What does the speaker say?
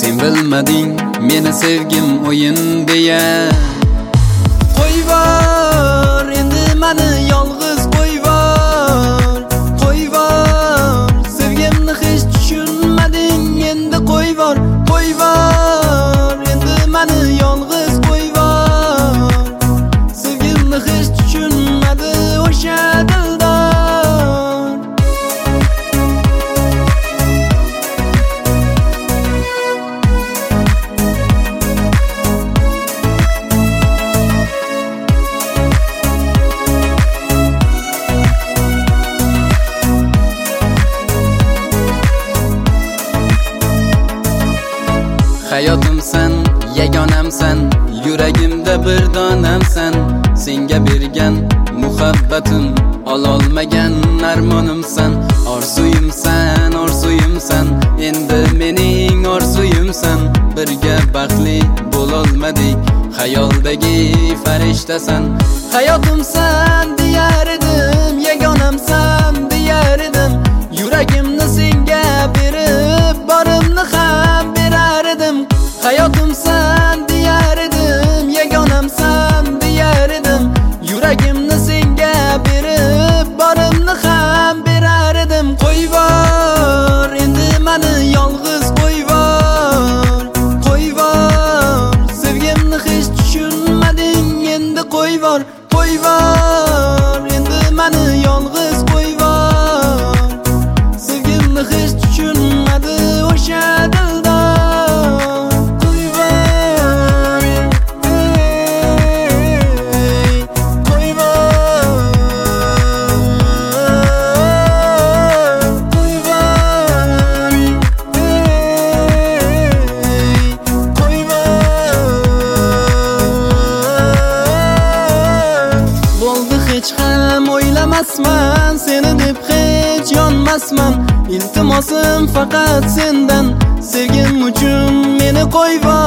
Sen bilmading meni sevgim o'yin deya. Qo'yvor endi meni yolg'iz qo'yvor, qo'yvor. Sevgimni hech tushunmading, endi qo'yvor, qo'yvor. Endi meni yolg'iz qo'yvor. Sevgimni hech tushunmadi o'sha dildor. Hayotimsan, yagonamsan, yuragimda bir donamsan. Senga bergan muhabbatim, ololmagan armonimsan. Orzuyimsan, orzuyimsan, endi mening orzuyimsan. Birga baxtli bo'lolmadik, xayoldagi farishtasan. Hayotimsan diyar edim, yagonamsan diyar edim. Yuragimni senga berib, borimni ham berar edim. Hayotimsan diyar edim, yagonamsan diyar edim. Yuragimni senga berib, borimni ham berar edim. Qo'yvor endi meni yolg'iz qo'yvor, qo'yvor. Sevgimni hech tushunmading, endi qo'yvor, qo'yvor. Endi meni yolg'iz qo'yvor. Sevgimni hech tushunmadi o'sha dildor. Hech ham o'ylamasman, seni deb hech yonmasman. Iltimosim faqat sendan, sevgim uchun meni qo'yvor.